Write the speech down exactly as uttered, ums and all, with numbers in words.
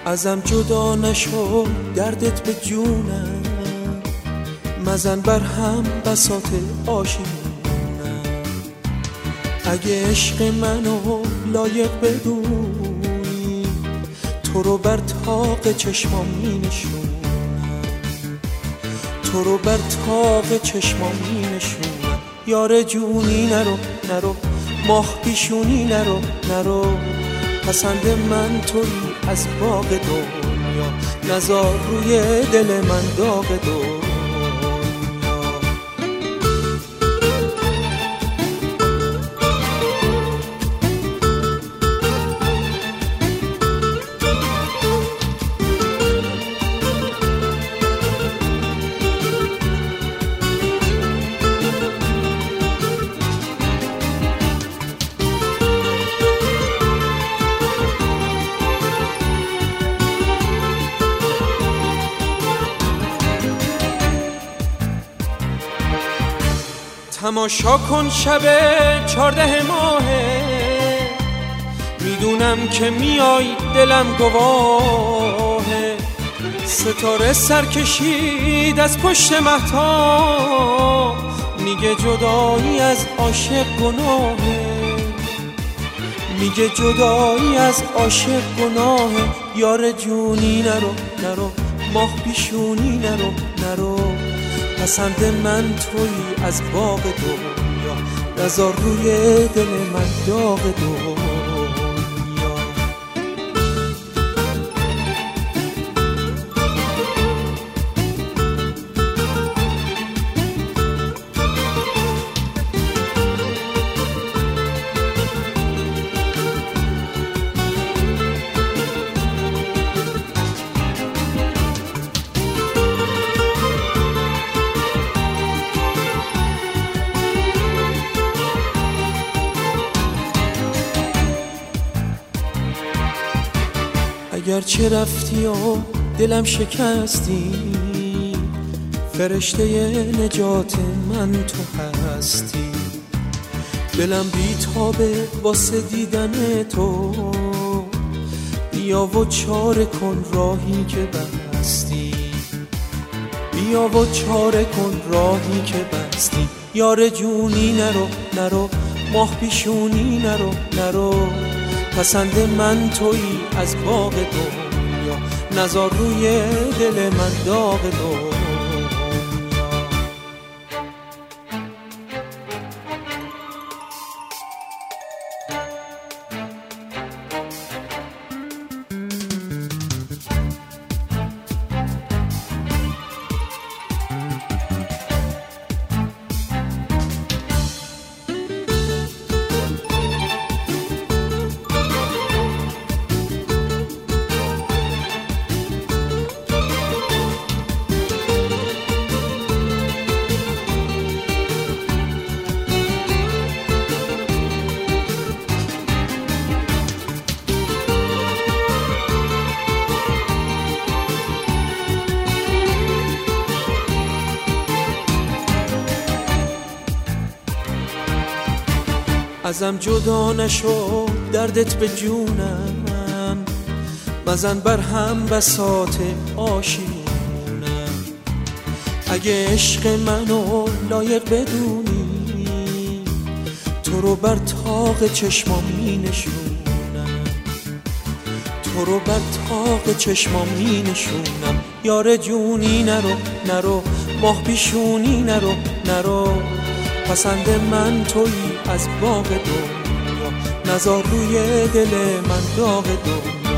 ازم جدا نشو دردت به جونم، مزن بر هم بساط آشیونم. اگه عشق منو لایق بدونی، تو رو بر طاق چشمام می نشونم، تو رو بر طاق چشمام می نشونم. یار جونی نرو نرو، ماه پیشونی نرو نرو، پسند من تویی از باغ دنیا، نزار روی دل من داغ دنیا. تماشا کن شب چارده ماهه، میدونم که میای دلم گواهه. ستاره سر کشید از پشت مهتاب، میگه جدایی از عاشق گناهه، میگه جدایی از عاشق گناهه. یار جونی نرو نرو، ماه پیشونی نرو نرو، پسند من تویی از باغ دنیا، نزار روی دل من داغ دنیا. اگر چه رفتی و دلم شکستی، فرشته نجات من تو هستی. دلم بیتابه واسه دیدن تو، بیا و چاره کن راهی که بستی، بیا و چاره کن راهی که بستی. یار جونی نرو نرو، ماه پیشونی نرو نرو، پسند من تویی از باغ دنیا، نزار روی دل من داغ دنیا. ازم جدا نشو دردت به جونم، مزن بر هم بساط آشیونم. اگه عشق منو لایق بدونی، تو رو بر طاق چشمام می نشونم، تو رو بر طاق چشمام می نشونم. یار جونی نرو نرو، ماه پیشونی نرو نرو، پسند من تویی از باغ دنیا، نزار روی دل من داغ دنیا.